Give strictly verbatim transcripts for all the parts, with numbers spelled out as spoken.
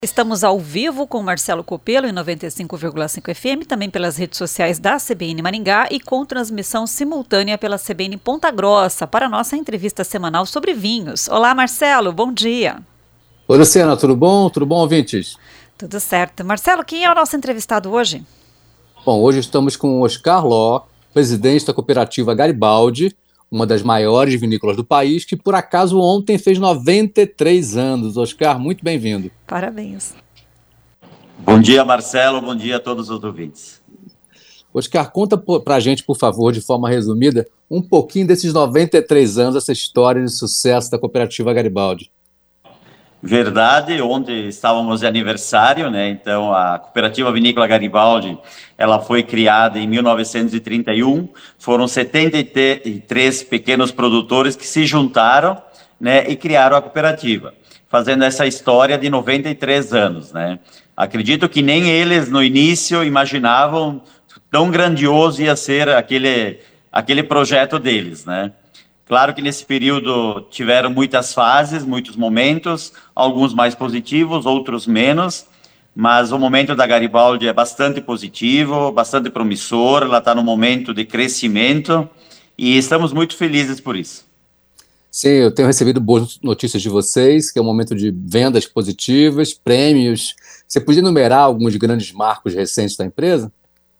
Estamos ao vivo com Marcelo Copelo em noventa e cinco vírgula cinco F M, também pelas redes sociais da C B N Maringá e com transmissão simultânea pela C B N Ponta Grossa para a nossa entrevista semanal sobre vinhos. Olá, Marcelo, bom dia. Oi, Luciana, tudo bom? Tudo bom, ouvintes? Tudo certo. Marcelo, quem é o nosso entrevistado hoje? Bom, hoje estamos com o Oscar Ló, presidente da cooperativa Garibaldi, uma das maiores vinícolas do país, que por acaso ontem fez noventa e três anos. Oscar, muito bem-vindo. Parabéns. Bom dia, Marcelo, bom dia a todos os ouvintes. Oscar, conta para a gente, por favor, de forma resumida, um pouquinho desses noventa e três anos, essa história de sucesso da cooperativa Garibaldi. Verdade, ontem estávamos de aniversário, né? Então a cooperativa vinícola Garibaldi, ela foi criada em mil novecentos e trinta e um, foram setenta e três pequenos produtores que se juntaram, né, e criaram a cooperativa, fazendo essa história de noventa e três anos, né? Acredito que nem eles no início imaginavam tão grandioso ia ser aquele, aquele projeto deles, né? Claro que nesse período tiveram muitas fases, muitos momentos, alguns mais positivos, outros menos, mas o momento da Garibaldi é bastante positivo, bastante promissor, ela está no momento de crescimento e estamos muito felizes por isso. Sim, eu tenho recebido boas notícias de vocês, que é um momento de vendas positivas, prêmios. Você podia enumerar alguns grandes marcos recentes da empresa?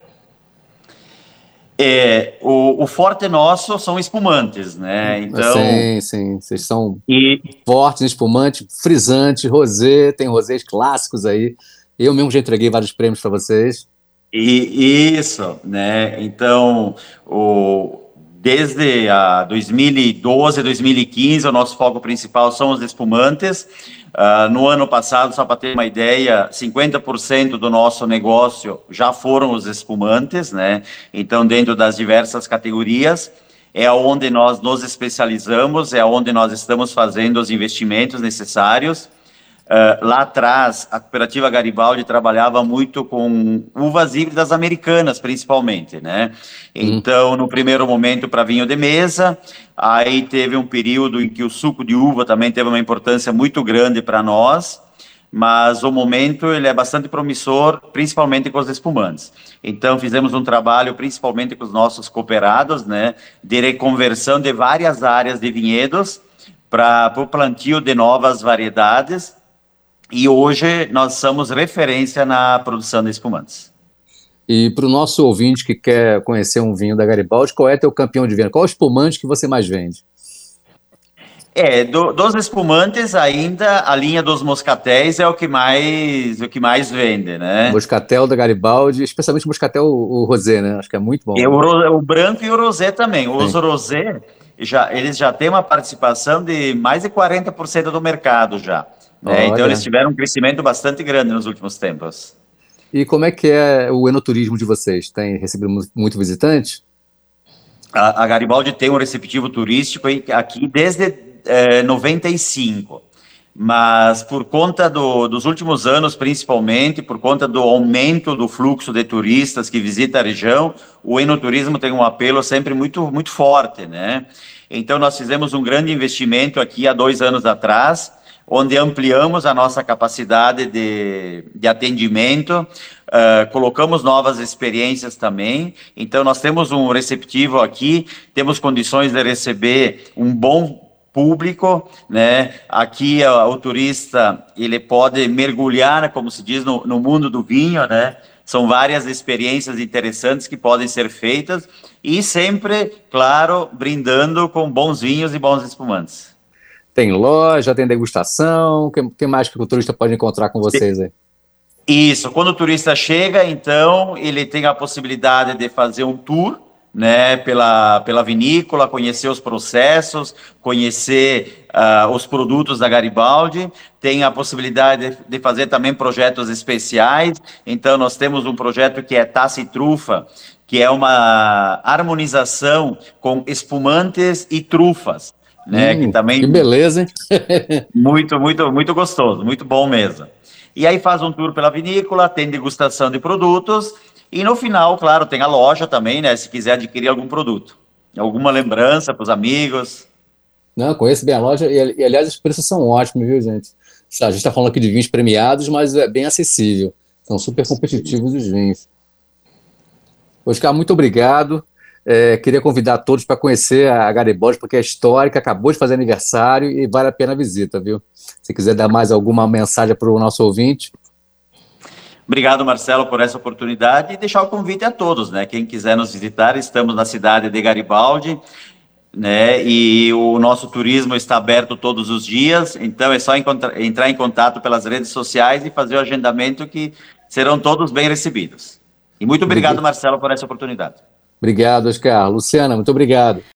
É, o, o forte nosso são espumantes, né? Então, sim, sim, vocês são e, fortes, espumantes, frisantes, rosé, tem rosés clássicos aí. Eu mesmo já entreguei vários prêmios para vocês. E, isso, né? Então, o, desde a dois mil e doze, dois mil e quinze, o nosso foco principal são os espumantes. Uh, no ano passado, só para ter uma ideia, cinquenta por cento do nosso negócio já foram os espumantes, né? Então, dentro das diversas categorias, é onde nós nos especializamos, é onde nós estamos fazendo os investimentos necessários. Uh, lá atrás, a cooperativa Garibaldi trabalhava muito com uvas híbridas americanas, principalmente, né? Então, no primeiro momento, para vinho de mesa, aí teve um período em que o suco de uva também teve uma importância muito grande para nós, mas o momento ele é bastante promissor, principalmente com os espumantes. Então, fizemos um trabalho, principalmente com os nossos cooperados, né, de reconversão de várias áreas de vinhedos para o plantio de novas variedades. E hoje nós somos referência na produção de espumantes. E para o nosso ouvinte que quer conhecer um vinho da Garibaldi, qual é teu campeão de venda? Qual é o espumante que você mais vende? É, do, dos espumantes ainda, a linha dos moscatéis é o que mais, o que mais vende, né? Moscatel da Garibaldi, especialmente o moscatel o, o rosé, né? Acho que é muito bom. E o, o branco e o rosé também. Os rosé, já, eles já têm uma participação de mais de quarenta por cento do mercado já. É, então eles tiveram um crescimento bastante grande nos últimos tempos. E como é que é o enoturismo de vocês? Tem recebido muito visitante? A, a Garibaldi tem um receptivo turístico aqui desde é, noventa e cinco, mas por conta do, dos últimos anos, principalmente, por conta do aumento do fluxo de turistas que visitam a região, o enoturismo tem um apelo sempre muito, muito forte, né? Então nós fizemos um grande investimento aqui há dois anos atrás, onde ampliamos a nossa capacidade de, de atendimento, uh, colocamos novas experiências também. Então, nós temos um receptivo aqui, temos condições de receber um bom público, né? Aqui uh, o turista, ele pode mergulhar, como se diz, no, no mundo do vinho, né? São várias experiências interessantes que podem ser feitas e sempre, claro, brindando com bons vinhos e bons espumantes. Tem loja, tem degustação, o que, que mais que o turista pode encontrar com vocês aí? Isso, quando o turista chega, então, ele tem a possibilidade de fazer um tour, né, pela, pela vinícola, conhecer os processos, conhecer uh, os produtos da Garibaldi, tem a possibilidade de, de fazer também projetos especiais. Então, nós temos um projeto que é Taça e Trufa, que é uma harmonização com espumantes e trufas. Né, hum, que também que beleza, hein? muito, muito, muito gostoso, muito bom mesmo. E aí faz um tour pela vinícola, tem degustação de produtos e no final, claro, tem a loja também, né, se quiser adquirir algum produto, alguma lembrança para os amigos. Não, conheço bem a loja e, e aliás, os preços são ótimos, viu, gente? A gente está falando aqui de vinhos premiados, mas é bem acessível. São super competitivos os vinhos. Oscar, muito obrigado. É, queria convidar todos para conhecer a Garibaldi, porque é histórica, acabou de fazer aniversário e vale a pena a visita, viu? Se quiser dar mais alguma mensagem para o nosso ouvinte. Obrigado, Marcelo, por essa oportunidade e deixar o convite a todos, né? Quem quiser nos visitar, estamos na cidade de Garibaldi, né? E o nosso turismo está aberto todos os dias, então é só entrar em contato pelas redes sociais e fazer o agendamento, que serão todos bem recebidos. E muito obrigado, Marcelo, por essa oportunidade. Obrigado, Oscar. Luciana, muito obrigado.